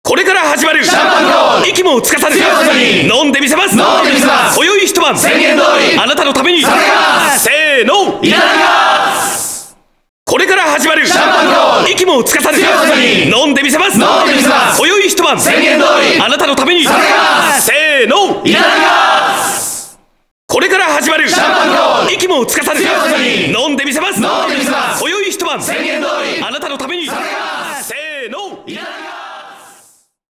これから始まるシャンパンゴール息もつかさず強さに飲んでみせます。 飲んでみせます。 今宵一晩宣言通りあなたのために捧げます。 せーの、 いただきます。 これから始まるシャンパンゴール息もつかさず強さに飲んでみせます。 飲んでみせます。 今宵一晩宣言通りあなたのために捧げます。 せーの、 いただきます。 これから始まるシャンパンゴール息もつかさず強さに飲んでみせます。 飲んでみせます。 今宵一晩宣言通りあなたのために捧げます。 せーの。